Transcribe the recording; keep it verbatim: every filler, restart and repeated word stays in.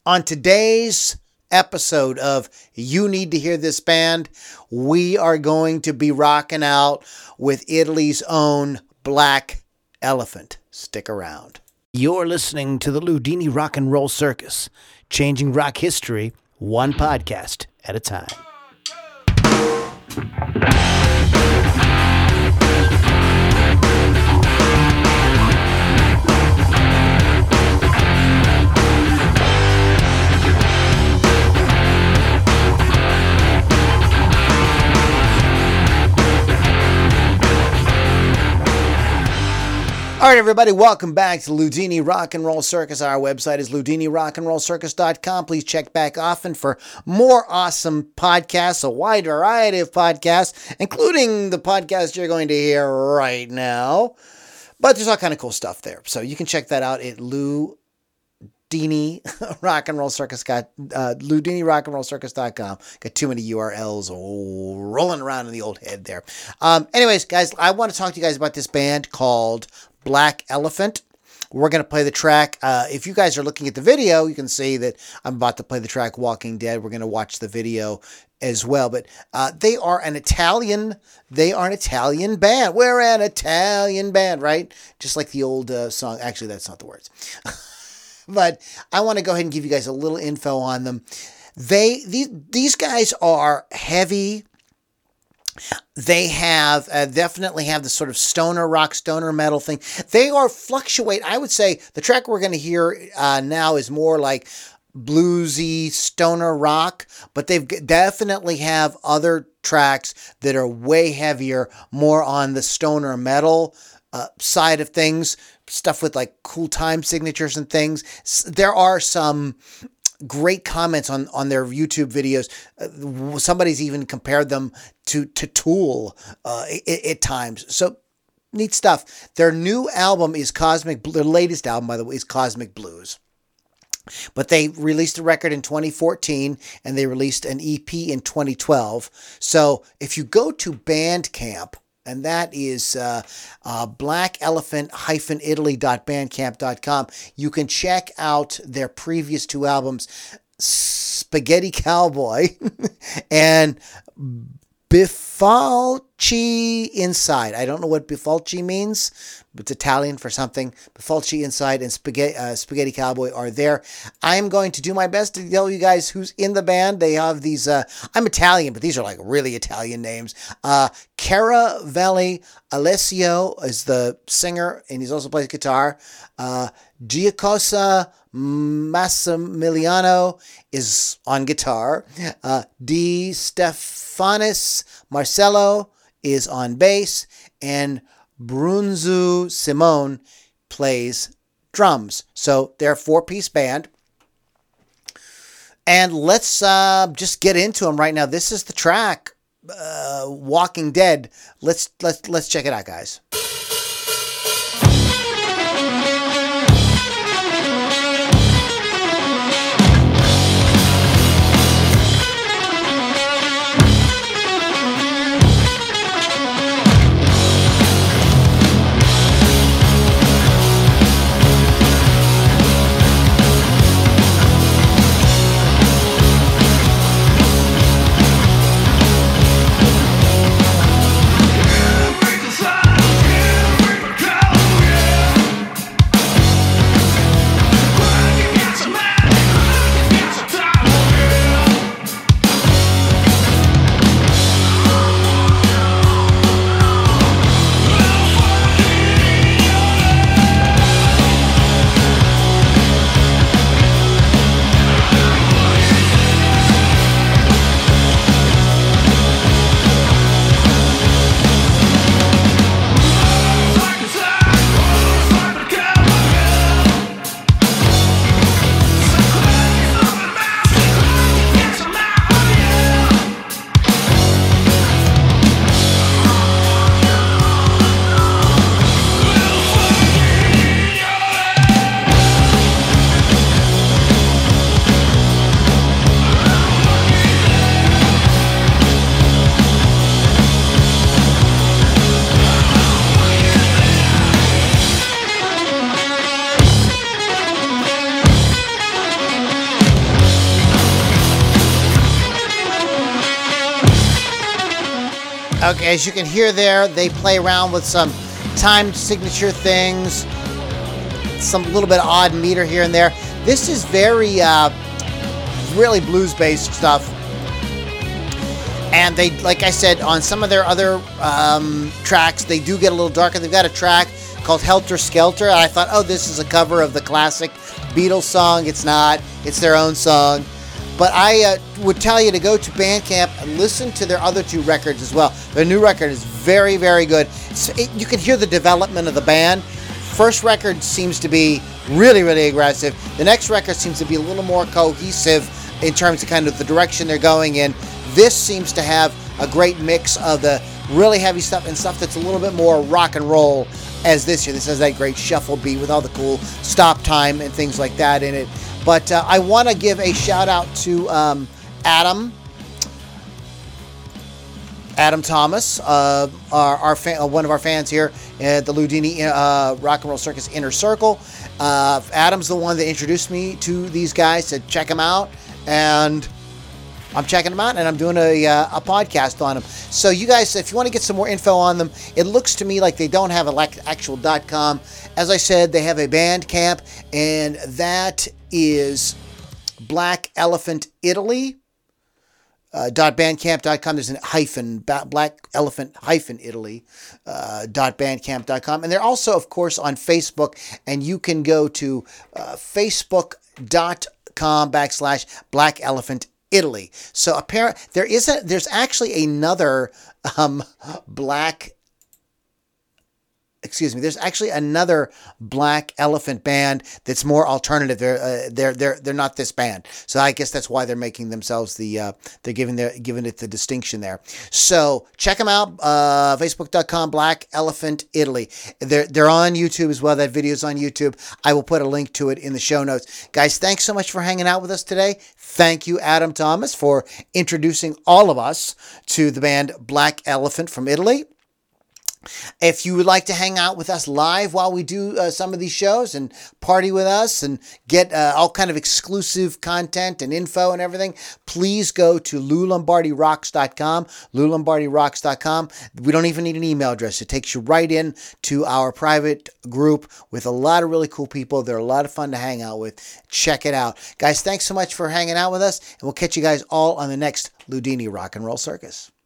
On today's episode of You Need to Hear This Band, we are going to be rocking out with Italy's own Black Elephant. Stick around. You're listening to the Ludini Rock and Roll Circus, changing rock history one podcast at a time. All right, everybody, welcome back to Ludini Rock and Roll Circus. Our website is ludini rock and roll circus dot com. Please check back often for more awesome podcasts, a wide variety of podcasts, including the podcast you're going to hear right now. But there's all kind of cool stuff there. So you can check that out at Ludini Rock and Roll Circus. Got uh, ludini rock and roll circus dot com. Got too many U R Ls oh, rolling around in the old head there. Um, anyways, guys, I want to talk to you guys about this band called Black Elephant. We're going to play the track. Uh, if you guys are looking at the video, you can see that I'm about to play the track Walking Dead. We're going to watch the video as well. But uh, they are an Italian, they are an Italian band. We're an Italian band, right? Just like the old uh, song. Actually, that's not the words. But I want to go ahead and give you guys a little info on them. They these, these guys are heavy. They have uh, definitely have the sort of stoner rock, stoner metal thing. They are fluctuate. I would say the track we're going to hear uh, now is more like bluesy stoner rock, but they've definitely have other tracks that are way heavier, more on the stoner metal uh, side of things. Stuff with like cool time signatures and things. There are some great comments on, on their YouTube videos. Uh, somebody's even compared them to, to Tool uh, at, at times. So neat stuff. Their new album is Cosmic, their latest album, by the way, is Cosmic Blues. But they released a record in twenty fourteen and they released an E P in twenty twelve. So if you go to Bandcamp, and that is uh, uh, black elephant dash italy dot bandcamp dot com. You can check out their previous two albums, Spaghetti Cowboy and Bifalci Inside. I don't know what Bifalci means, but it's Italian for something. Bifalci Inside and Spaghetti, uh, Spaghetti Cowboy are there. I'm going to do my best to tell you guys who's in the band. They have these, uh, I'm Italian, but these are like really Italian names. Uh, Caravelli Alessio is the singer, and he's also plays guitar. Uh, Giacosa Massimiliano is on guitar. Uh, Di Stefanis Marcello is on bass, and Brunzu Simone plays drums. So they're a four-piece band. And let's uh, just get into them right now. This is the track, uh, Walking Dead. Let's let's let's check it out, guys. Break the slide. Okay, as you can hear there, they play around with some time signature things, some little bit of odd meter here and there. This is very, uh, really blues-based stuff. And they, like I said, on some of their other um, tracks, they do get a little darker. They've got a track called Helter Skelter. I thought, oh, this is a cover of the classic Beatles song. It's not. It's their own song. But I uh, would tell you to go to Bandcamp and listen to their other two records as well. Their new record is very, very good. So it, you can hear the development of the band. First record seems to be really, really aggressive. The next record seems to be a little more cohesive in terms of kind of the direction they're going in. This seems to have a great mix of the really heavy stuff and stuff that's a little bit more rock and roll as this year. This has that great shuffle beat with all the cool stop time and things like that in it. But uh, I want to give a shout out to um, Adam, Adam Thomas, uh, our, our fan, uh, one of our fans here at the Loudini uh, Rock and Roll Circus Inner Circle. Uh, Adam's the one that introduced me to these guys, said check them out, and I'm checking them out, and I'm doing a, uh, a podcast on them. So you guys, if you want to get some more info on them, it looks to me like they don't have an actual .com. As I said, they have a Bandcamp, and that is Black Elephant Italy. Uh, .bandcamp dot com. There's a hyphen, Black Elephant hyphen Italy uh, .bandcamp dot com. And they're also, of course, on Facebook, and you can go to uh, facebook.com backslash Black Elephant Italy. So apparently there is a, there's actually another um, black, excuse me, there's actually another Black Elephant band that's more alternative. They're uh, they're they're they're not this band. So I guess that's why they're making themselves the uh, they're giving their giving it the distinction there. So check them out, uh, facebook dot com Black Elephant Italy. They're they're on YouTube as well. That video's on YouTube. I will put a link to it in the show notes. Guys, thanks so much for hanging out with us today. Thank you, Adam Thomas, for introducing all of us to the band Black Elephant from Italy. If you would like to hang out with us live while we do uh, some of these shows and party with us and get uh, all kind of exclusive content and info and everything, please go to lou lombardi rocks dot com, lou lombardi rocks dot com. We don't even need an email address. It takes you right in to our private group with a lot of really cool people. They're a lot of fun to hang out with. Check it out. Guys, thanks so much for hanging out with us, and we'll catch you guys all on the next Loudini Rock and Roll Circus.